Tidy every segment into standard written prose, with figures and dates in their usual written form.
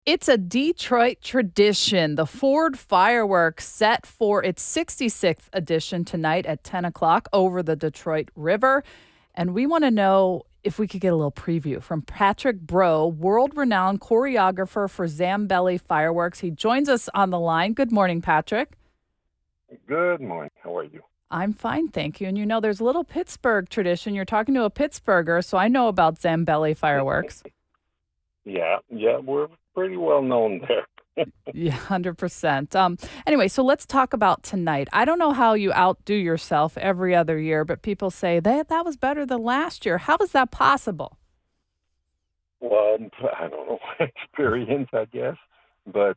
It's a Detroit tradition. The Ford fireworks set for its 66th edition tonight at 10 o'clock over the Detroit River. And we want to know if we could get a little preview from Patrick Bro, world renowned choreographer for Zambelli Fireworks. He joins us on the line. Good morning, Patrick. Good morning. How are you? I'm fine, thank you. And you know, there's a little Pittsburgh tradition. You're talking to a Pittsburgher, so I know about Zambelli Fireworks. Yeah, we're pretty well known there. Yeah, 100%. Anyway, so let's talk about tonight. I don't know how you outdo yourself every other year, but people say that was better than last year. How is that possible? Well, I don't know, experience, I guess. But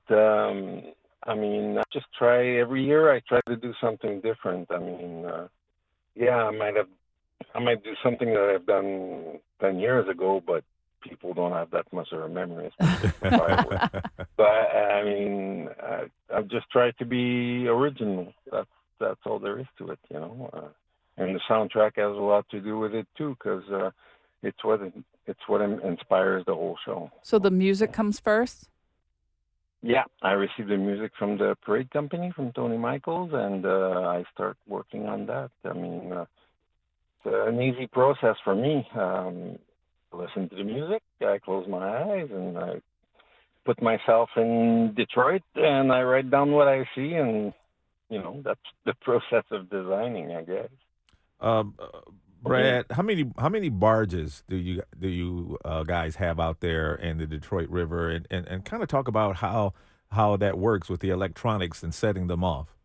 I mean, I just try every year. I try to do something different. I mean, yeah, I might do something that I've done 10 years ago, but people don't have that much of a memory, especially for fireworks. But I mean, I just try to be original. That's all there is to it, you know. And the soundtrack has a lot to do with it too, because it's what inspires the whole show. So the music comes first? Yeah, I received the music from the parade company from Tony Michaels, and I start working on that. I mean, it's an easy process for me. Listen to the music, I close my eyes, and I put myself in Detroit, and I write down what I see, and that's the process of designing, I guess. Um, Brad, how many barges do you guys have out there in the Detroit River, and kind of talk about how that works with the electronics and setting them off?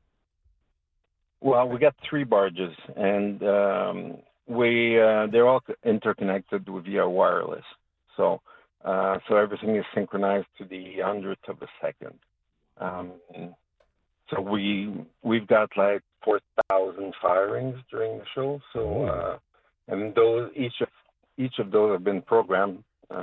Well, we got three barges, and they're all interconnected via wireless. So everything is synchronized to the hundredth of a second. Um, so we've got like 4,000 firings during the show. So and those each of those have been programmed,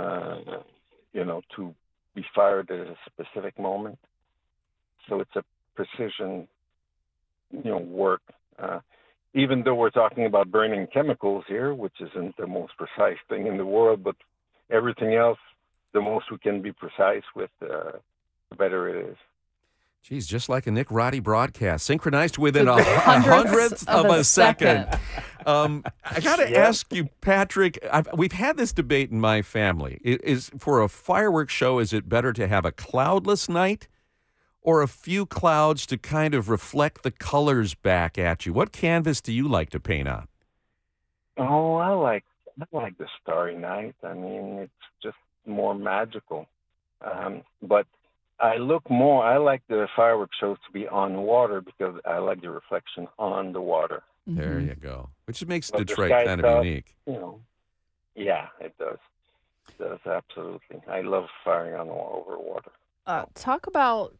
to be fired at a specific moment. So it's a precision, work. Even though we're talking about burning chemicals here, which isn't the most precise thing in the world, but everything else, the most we can be precise with, the better it is. Geez, just like a Nick Roddy broadcast, synchronized within a Hundredths hundredth of of a a second. second. I got to ask you, Patrick, we've had this debate in my family. Is for a fireworks show, is it better to have a cloudless night or a few clouds to kind of reflect the colors back at you? What canvas do you like to paint on? Oh, I like the Starry Night. I mean, it's just more magical. But I like the fireworks shows to be on water because I like the reflection on the water. There you go. Which makes But the Detroit sky kind of stuff, unique. yeah, it does. It does, absolutely. I love firing over water. Talk about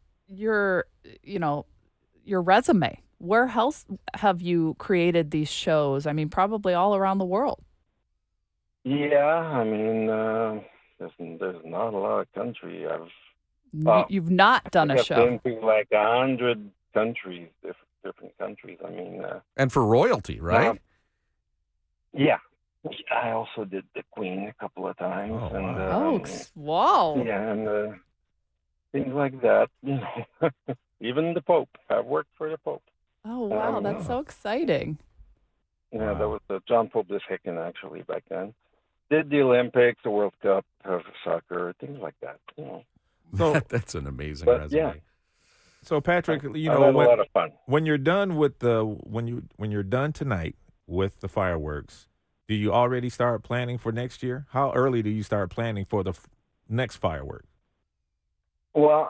your resume. Where else have you created these shows? I mean, probably all around the world. Yeah, I mean, there's not a lot of country. Uh, You've not I done think a I've show. been to like 100 countries, different countries. I mean, And for royalty, right? yeah. I also did the Queen a couple of times, Oh, and wow. Oh, wow. yeah, and things like that. Even the Pope. I've worked for the Pope. Oh, wow. That's Wow. so exciting. That Wow. was John Pope II actually back then. Did the Olympics, the World Cup of soccer, things like that. So, That's an amazing But resume. yeah, so Patrick, I've had a lot of fun. when you're done with when you're done tonight with the fireworks, do you already start planning for next year? How early do you start planning for the next firework? Well,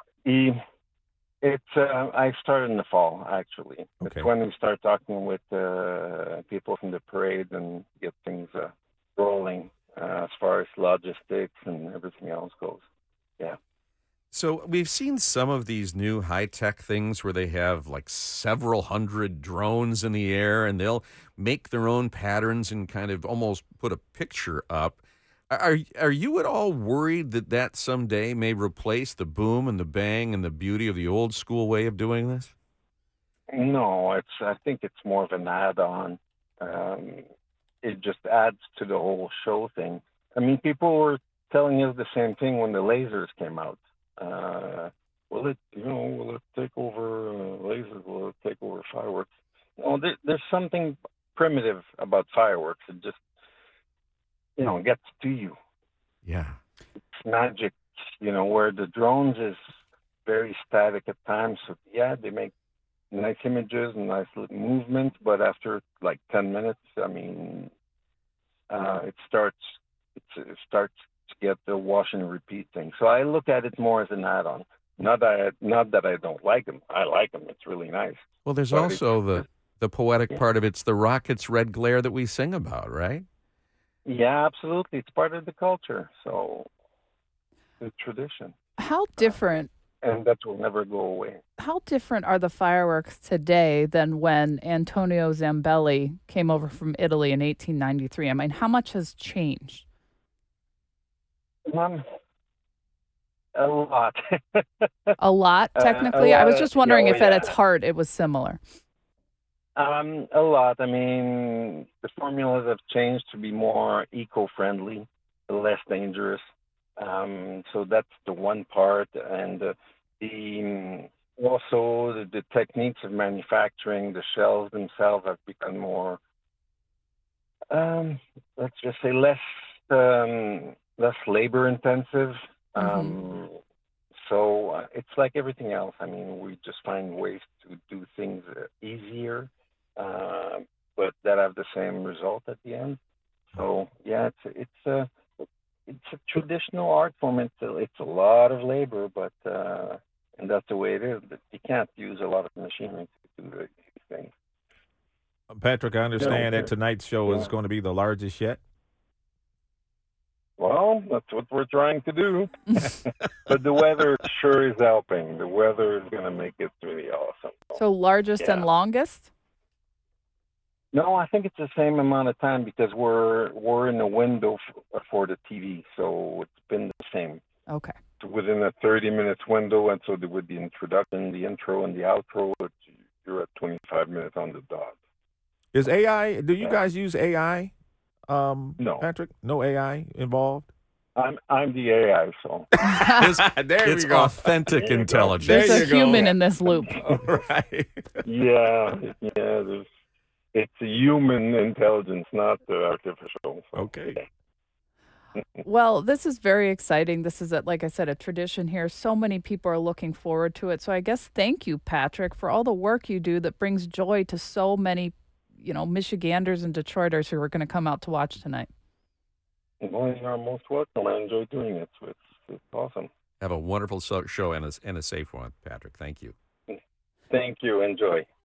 I started in the fall actually. Okay. It's when we start talking with people from the parade and get things rolling as far as logistics and everything else goes. Yeah. So we've seen some of these new high-tech things where they have like several hundred drones in the air and they'll make their own patterns and kind of almost put a picture up. Are you at all worried that someday may replace the boom and the bang and the beauty of the old school way of doing this? No, I think it's more of an add-on. It just adds to the whole show thing. I mean, people were telling us the same thing when the lasers came out. Will it take over lasers? Will it take over fireworks? No, there's something primitive about fireworks. It just, gets to you. Yeah. It's magic, where the drones is very static at times. So yeah, they make nice images and nice little movements, but after like 10 minutes, I mean, it starts to get the wash and repeat thing. So I look at it more as an add-on. Not that I don't like them. I like them. It's really nice. Well, there's But also the poetic yeah. part of it's the rocket's red glare that we sing about, right? Yeah, absolutely. It's part of the culture. So the tradition, How different and that will never go away. how different are the fireworks today than when Antonio Zambelli came over from Italy in 1893? I mean, how much has changed? Um, a lot. A lot, A technically. I lot. was just wondering if at Yeah. its heart it was similar. A lot. I mean, the formulas have changed to be more eco-friendly, less dangerous. So that's the one part, and also the techniques of manufacturing the shells themselves have become more, um, let's just say, less labor intensive. Hmm. So it's like everything else. I mean, we just find ways to do things easier, uh, but that have the same result at the end. So yeah, it's a traditional art form. It's a lot of labor, but and that's the way it is. But you can't use a lot of machinery to do these things. Patrick, I understand that Okay. tonight's show is Yeah. going to be the largest yet. Well, that's what we're trying to do. But the weather sure is helping. The weather is going to make it really awesome. So largest and Yeah. longest? No, I think it's the same amount of time because we're in a window for the TV, so it's been the same. Okay. Within a 30 minutes window, and so with the introduction, the intro, and the outro, you're at 25 minutes on the dot. Is AI? Do you Yeah. guys use AI, No, Patrick? No AI involved. I'm the AI, so There It's we go. authentic There you go. intelligence. There's There a you go. human in this loop. All right. yeah. It's a human intelligence, not artificial. So, Okay. Well, this is very exciting. This is, like I said, a tradition here. So many people are looking forward to it. So I guess thank you, Patrick, for all the work you do that brings joy to so many, Michiganders and Detroiters who are going to come out to watch tonight. well, you're most welcome. I enjoy doing it. So it's awesome. Have a wonderful show and a safe one, Patrick. Thank you. Thank you. Enjoy.